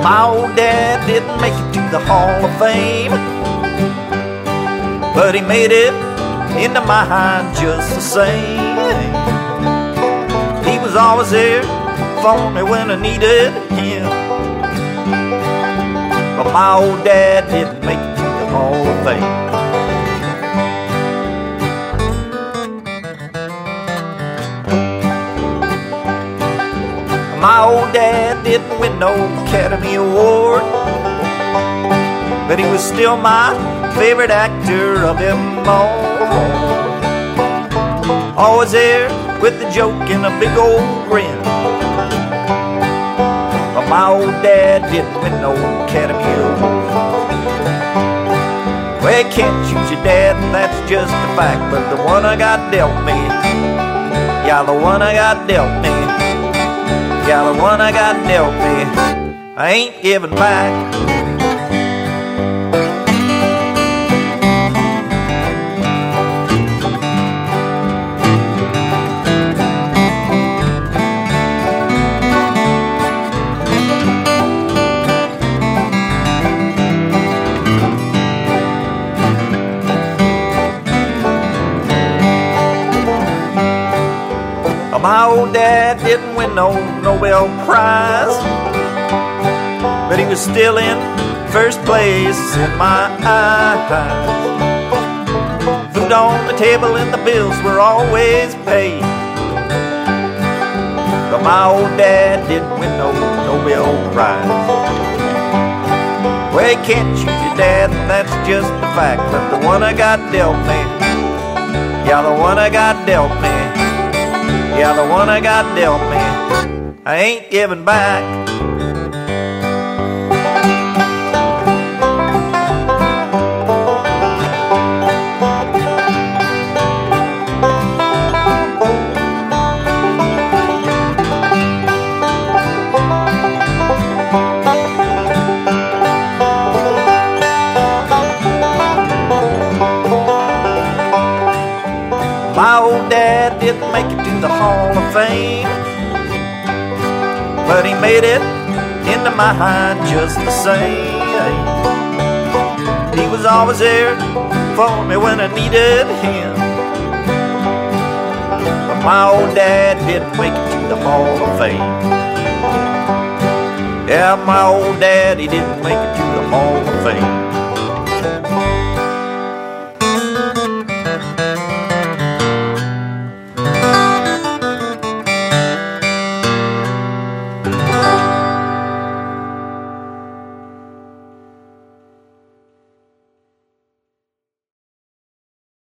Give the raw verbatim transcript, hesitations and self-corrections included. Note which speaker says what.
Speaker 1: My old dad didn't make it to the Hall of Fame, but he made it into mine just the same. He was always there for me when I needed him, but my old dad didn't make it to the Hall of Fame. My old dad didn't win no Academy Award, but he was still my favorite actor of them all. Always there with a joke and a big old grin, but my old dad didn't win no Academy Award. Well, you can't choose your dad, and that's just a fact, but the one I got dealt me, yeah, the one I got dealt me, yeah, the one I got dealt me, I ain't giving back. My old dad didn't win no Nobel Prize, but he was still in first place in my eyes. Food on the table and the bills were always paid, but my old dad didn't win no Nobel Prize. Well, you can't choose your dad, and that's just a fact, but the one I got dealt me, yeah, the one I got dealt me, yeah, the one I got dealt me, I ain't giving back. My old dad didn't make it to the Hall of Fame, but he made it into mine just the same. He was always there for me when I needed him, but my old dad didn't make it to the Hall of Fame. Yeah, my old dad, he didn't make it to the Hall of Fame.